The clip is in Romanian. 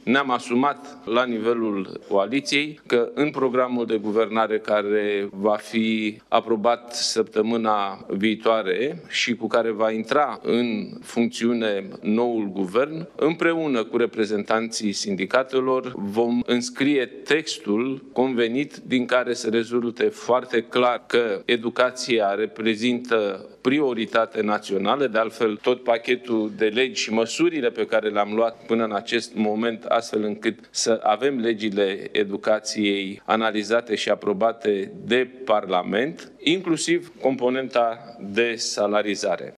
ne-am asumat la nivelul coaliției că în programul de guvernare care va fi aprobat săptămâna viitoare și cu care va intra în funcțiune noul guvern, împreună cu reprezentanții sindicatelor vom înscrie textul convenit din care se rezulte foarte clar că educația reprezintă prioritate națională, de altfel tot pachetul de legi și măsurile pe care le-am luat până în acest moment, astfel încât să avem legile educației analizate și aprobate de Parlament, inclusiv componenta de salarizare.